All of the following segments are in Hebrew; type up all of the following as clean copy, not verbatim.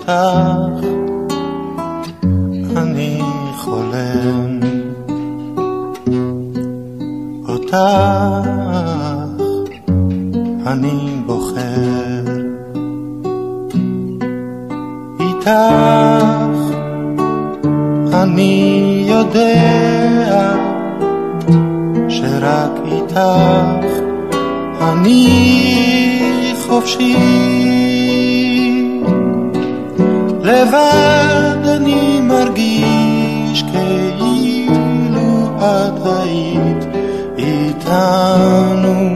אותך אני חולם, אותך אני בוחר, איתך אני יודע שרק איתך אני חופשי, לבד אני מרגיש כאילו את היית איתנו,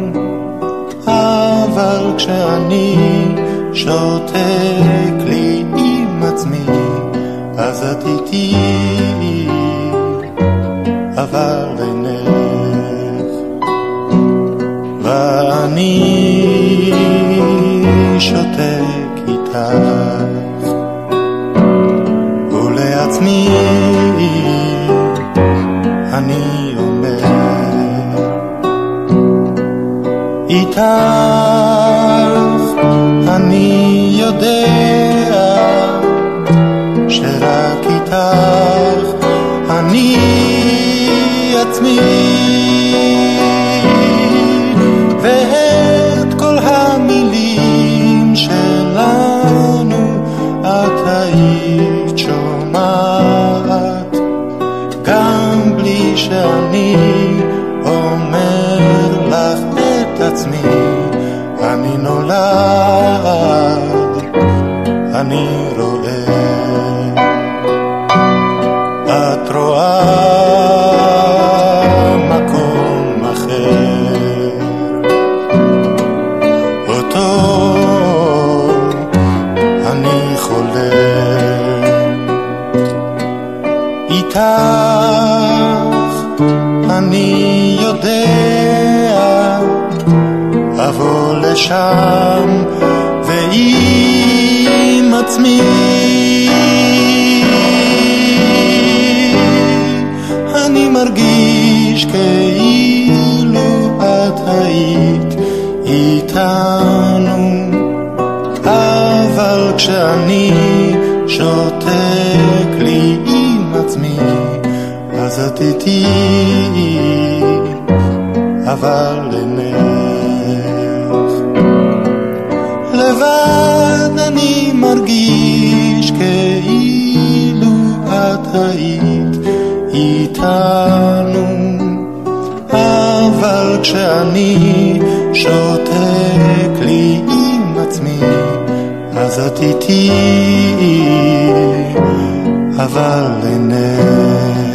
אבל כשאני שותק לי עם עצמי אז את איתי, אבל אינך, ואני שותק איתך ולעצמי אני אומר, איתך אני יודע שרק איתך אני עצמי, ואת כל המילים שלנו את היית שומעת, גם בלי שאני אומר לך את עצמי, אני נולד, אני רואה, את רואה מקום אחר, אותו אני חולם, איתך אני יודע אבוא לשם ועם עצמי אני מרגיש כאילו את היית איתנו, אבל כשאני שותק לי עם עצמי אז את איתי, אבל אינך, לבד אני מרגיש כאילו את היית איתנו, אבל כשאני שותק לי עם עצמי אז את איתי, אבל אינך.